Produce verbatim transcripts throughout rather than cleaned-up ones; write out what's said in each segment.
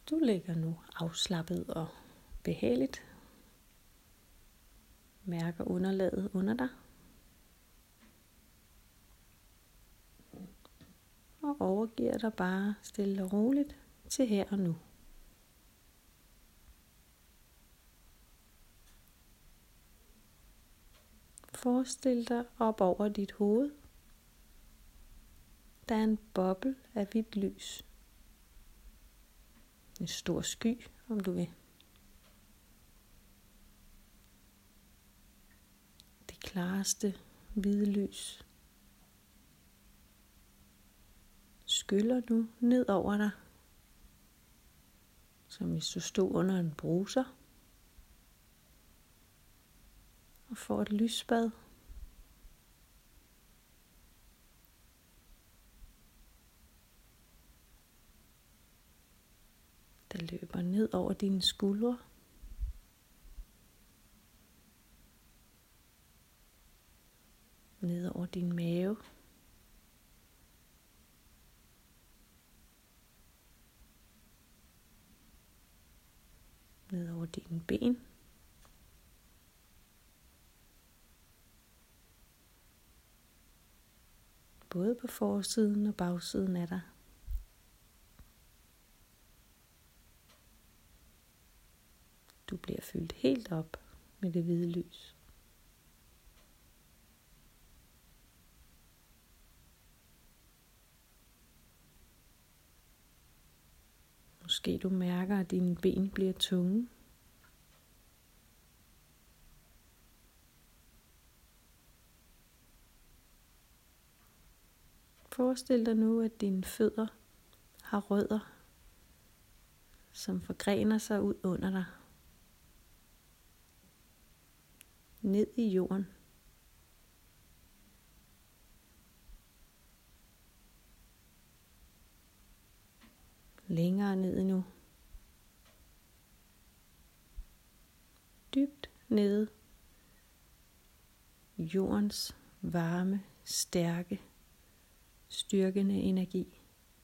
Du ligger nu afslappet og behageligt. Mærker underlaget under dig. Og overgiver dig bare stille og roligt til her og nu. Forestil dig op over dit hoved. Der er en boble af hvidt lys. En stor sky, om du vil. Det klareste hvide lys skyller nu ned over dig, som hvis du stod under en bruser og får et lysbad. Der løber ned over dine skuldre. Ned over din mave. Ned over dine ben. Både på forsiden og bagsiden af dig. Du bliver fyldt helt op med det hvide lys. Måske du mærker, at dine ben bliver tunge. Forestil dig nu, at dine fødder har rødder, som forgrener sig ud under dig. Ned i jorden. Længere ned endnu. Dybt nede. Jordens varme, stærke, styrkende energi.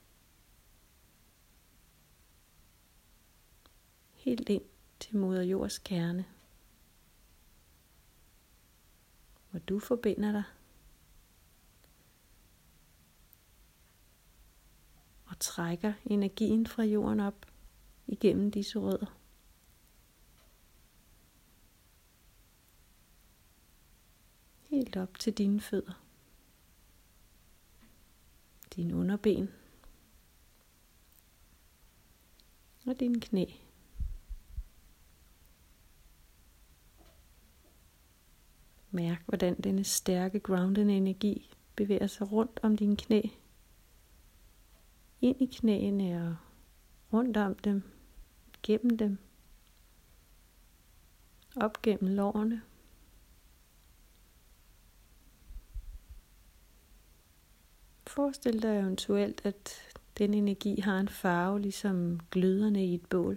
Helt ind til moder jords kerne. Hvor du forbinder dig og trækker energien fra jorden op igennem disse rødder. Helt op til dine fødder, dine underben og dine knæ. Mærk, hvordan denne stærke, groundende energi bevæger sig rundt om dine knæ. Ind i knæene og rundt om dem, gennem dem. Op gennem lårene. Forestil dig eventuelt, at den energi har en farve, ligesom gløderne i et bål.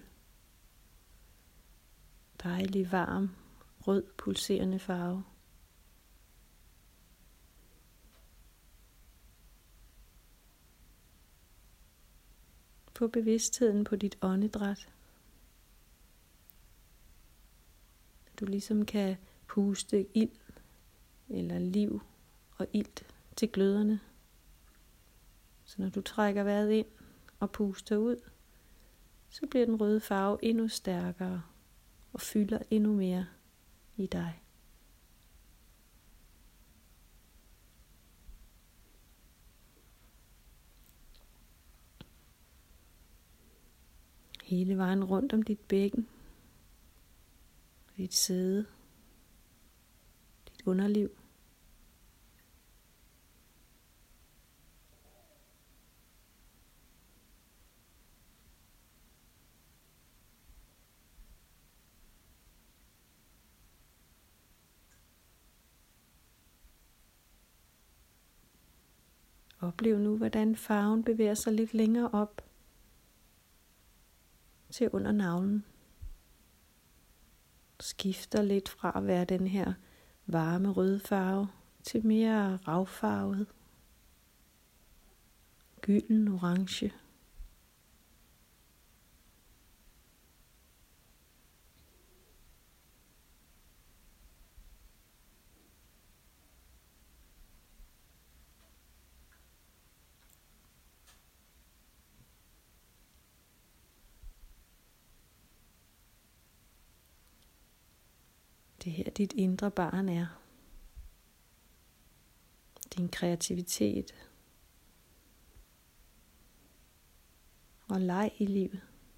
Dejlig, varm, rød, pulserende farve. Få bevidstheden på dit åndedræt. Du ligesom kan puste ild eller liv og ilt til gløderne. Så når du trækker vejret ind og puster ud, så bliver den røde farve endnu stærkere og fylder endnu mere i dig. Hele vejen rundt om dit bækken, dit sæde, dit underliv. Oplev nu, hvordan farven bevæger sig lidt længere op til under navlen. Skifter lidt fra at være den her varme røde farve til mere ravfarvet, gylden orange. Det her dit indre barn er. Din kreativitet og leg i livet.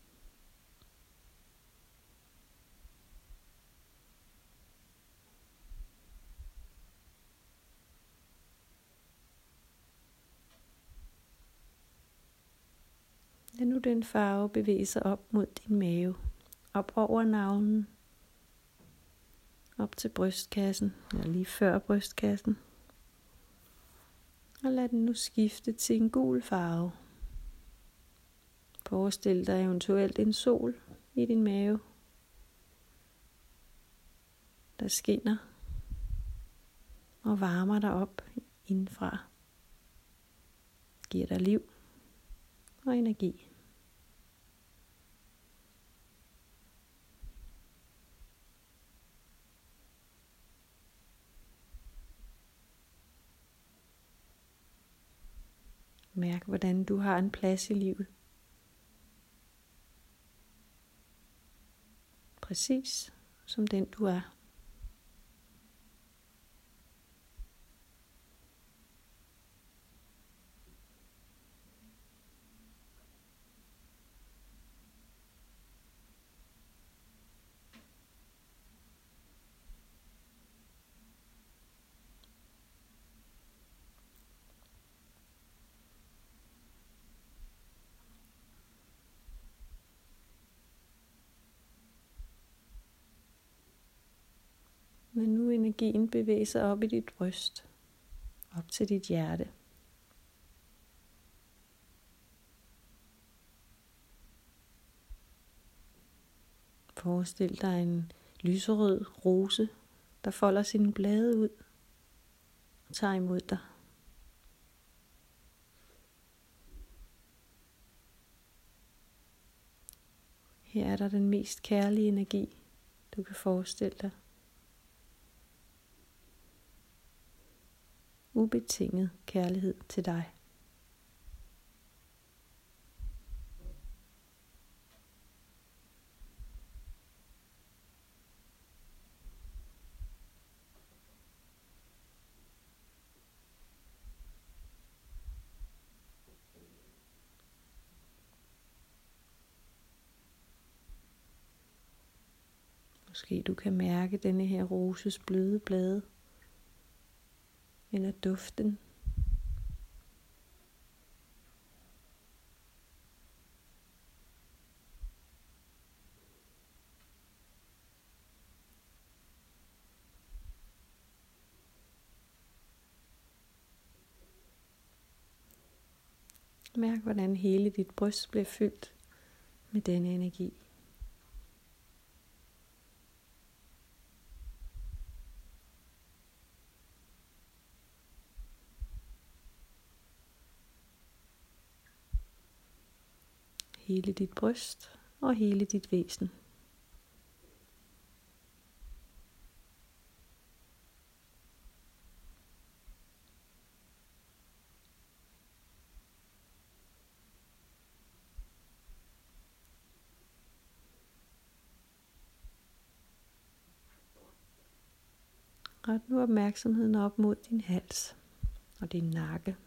Lad nu den farve bevæge sig op mod din mave, op over navlen, op til brystkassen, eller lige før brystkassen. Og lad den nu skifte til en gul farve. Forestil dig eventuelt en sol i din mave, der skinner og varmer dig op indenfra. Giver dig liv og energi. Mærk, hvordan du har en plads i livet. Præcis som den du er. Men nu energien bevæger sig op i dit bryst, op til dit hjerte. Forestil dig en lyserød rose, der folder sine blade ud og tager imod dig. Her er der den mest kærlige energi, du kan forestille dig. Ubetinget kærlighed til dig. Måske du kan mærke denne her roses bløde blade, eller duften. Mærk, hvordan hele dit bryst bliver fyldt med denne energi. Hele dit bryst og hele dit væsen. Ret nu opmærksomheden op mod din hals og din nakke.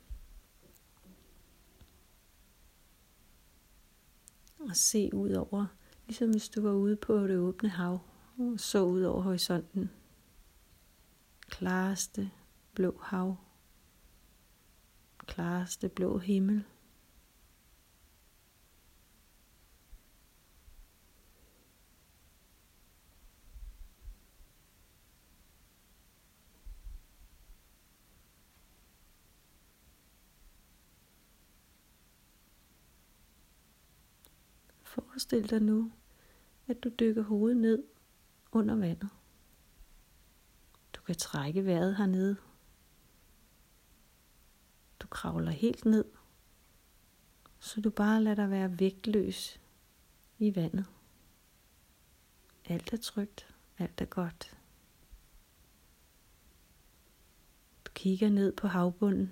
Og se ud over, ligesom hvis du var ude på det åbne hav, og så ud over horisonten. Klareste blå hav. Klareste blå himmel. Forestil dig nu, at du dykker hovedet ned under vandet. Du kan trække vejret hernede. Du kravler helt ned, så du bare lader dig være vægtløs i vandet. Alt er trygt, alt er godt. Du kigger ned på havbunden.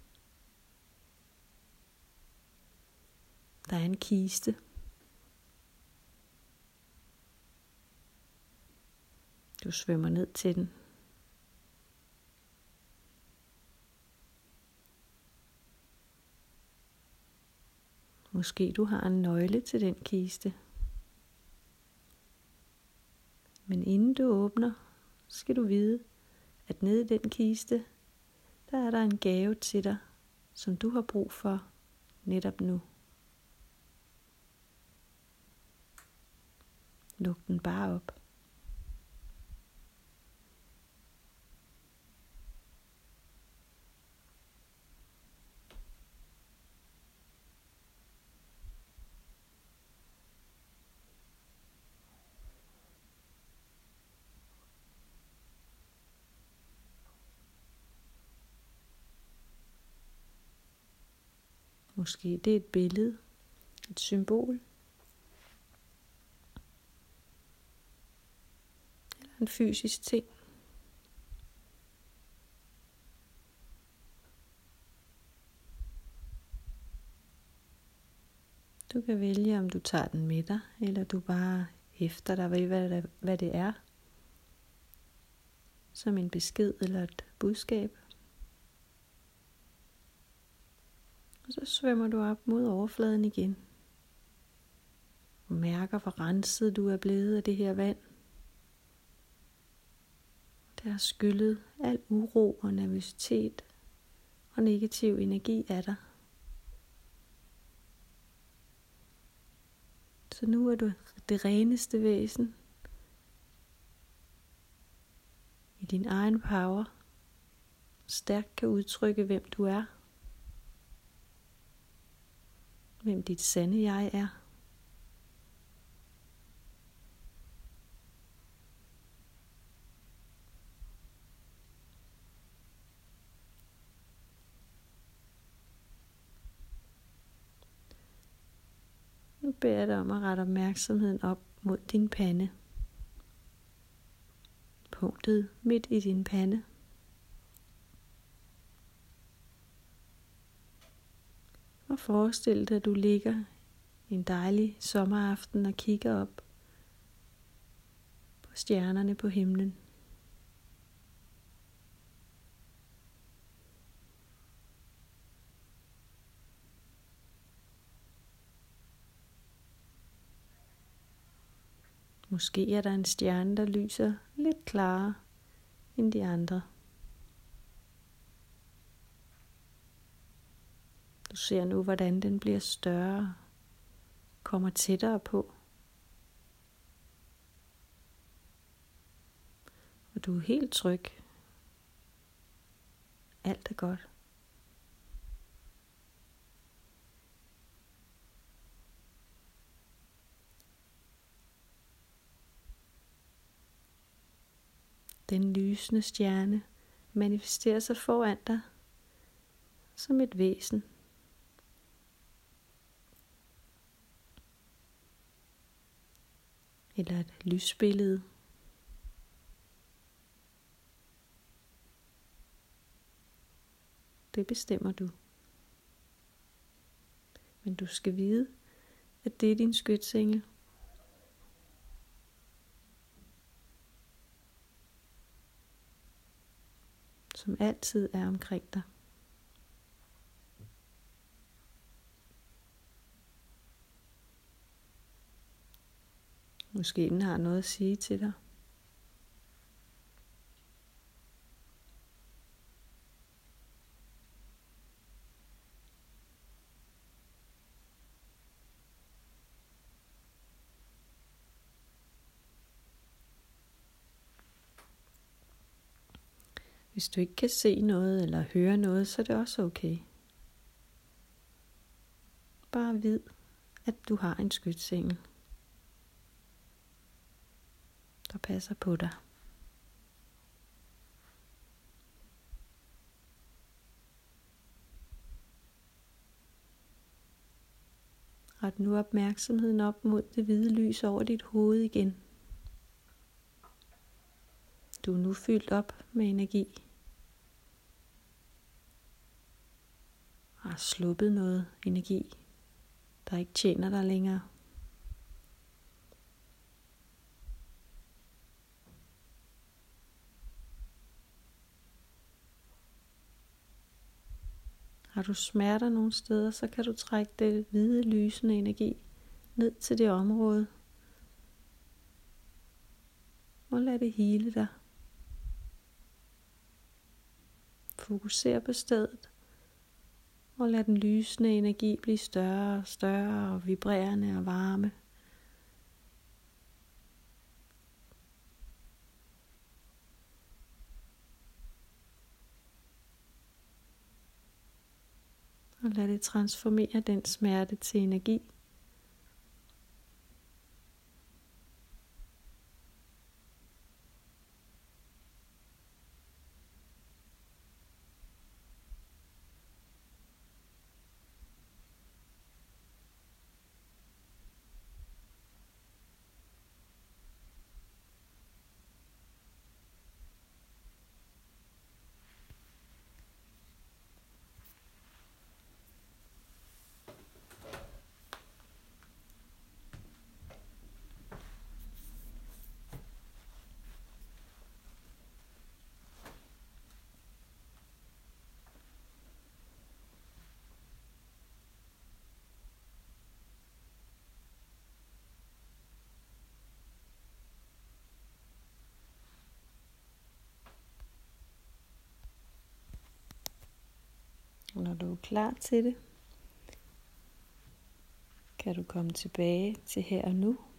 Der er en kiste. Du svømmer ned til den. Måske du har en nøgle til den kiste. Men inden du åbner, skal du vide, at nede i den kiste, der er der en gave til dig, som du har brug for netop nu. Luk den bare op. Måske det er et billede, et symbol, eller en fysisk ting. Du kan vælge, om du tager den med dig, eller du bare hæfter dig ved, hvad det, hvad det er, som en besked eller et budskab. Og så svømmer du op mod overfladen igen. Og mærker, hvor renset du er blevet af det her vand. Det har skyllet al uro og nervøsitet og negativ energi af dig. Så nu er du det reneste væsen i din egen power. Stærkt kan udtrykke, hvem du er. Hvem dit sande jeg er. Nu beder jeg dig om at rette opmærksomheden op mod din pande. Punktet midt i din pande. Og forestil dig, at du ligger en dejlig sommeraften og kigger op på stjernerne på himlen. Måske er der en stjerne, der lyser lidt klarere end de andre. Du ser nu, hvordan den bliver større, kommer tættere på. Og du er helt tryg. Alt er godt. Den lysende stjerne manifesterer sig foran dig som et væsen. Eller et lysbillede. Det bestemmer du. Men du skal vide, at det er din skytsengel. Som altid er omkring dig. Måske den har noget at sige til dig. Hvis du ikke kan se noget eller høre noget, så er det også okay. Bare vid, at du har en skytsengel, der passer på dig. Ret nu opmærksomheden op mod det hvide lys over dit hoved igen. Du er nu fyldt op med energi. Har sluppet noget energi, der ikke tjener dig længere. Har du smerter nogle steder, så kan du trække det hvide, lysende energi ned til det område. Og lad det hele dig. Fokuser på stedet. Og lad den lysende energi blive større og større og vibrerende og varme. Og lad det transformere den smerte til energi. Og når du er klar til det, kan du komme tilbage til her og nu.